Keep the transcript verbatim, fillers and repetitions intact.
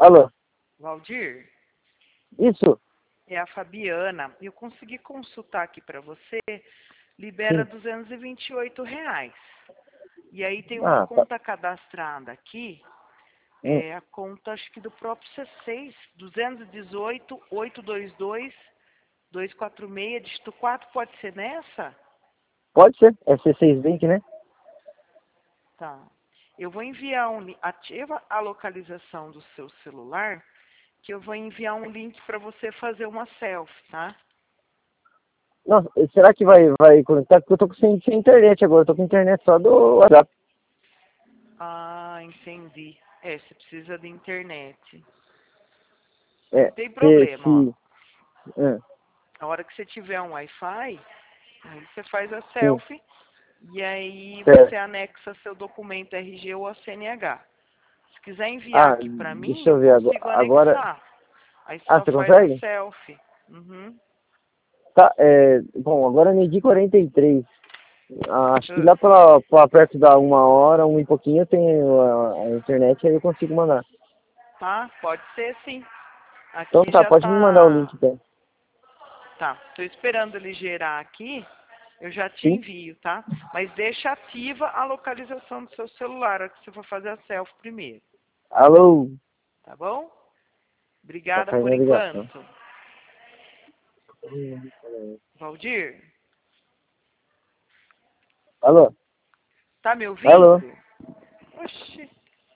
Alô? Valdir, Isso? é a Fabiana. Eu consegui consultar aqui para você, libera Sim. duzentos e vinte e oito reais. E aí tem uma Ah, tá. conta cadastrada aqui, Hum, é a conta acho que do próprio C seis, duzentos e dezoito, oitocentos e vinte e dois, duzentos e quarenta e seis, dígito quatro, pode ser nessa? pode ser. É C seis Bank, né? Tá. Eu vou enviar um link, ativa a localização do seu celular, que eu vou enviar um link para você fazer uma selfie, tá? Nossa, será que vai, vai conectar? Porque eu tô com sem, sem internet agora. Eu tô com internet só do WhatsApp. Ah, entendi. É, você precisa de internet. Não É, tem se... problema, ó. se é, A hora que você tiver um Wi-Fi, aí você faz a sim, selfie e aí você certo. anexa seu documento R G ou a C N H. Se quiser enviar Ah, aqui pra mim, deixa eu eu ver agora. consigo Agora... anexar. Aí Ah, só você faz a consegue? selfie. Uhum. Tá, é... Bom, agora é meio-dia e quarenta e três. Ah, acho que Ah, lá pra, pra perto da uma hora, uma e pouquinho, eu tenho a, a internet, aí eu consigo mandar. tá? Pode ser sim. Então Aqui tá, já pode me mandar o link, tá. então. Tá. Tô esperando ele gerar aqui. Eu já te Sim? envio, tá? Mas deixa ativa a localização do seu celular, a hora que você for fazer a selfie primeiro. Alô? Tá bom? Tá Obrigada por caindo a ligação. enquanto. Valdir, Alô? tá me Alô? ouvindo? Oxi.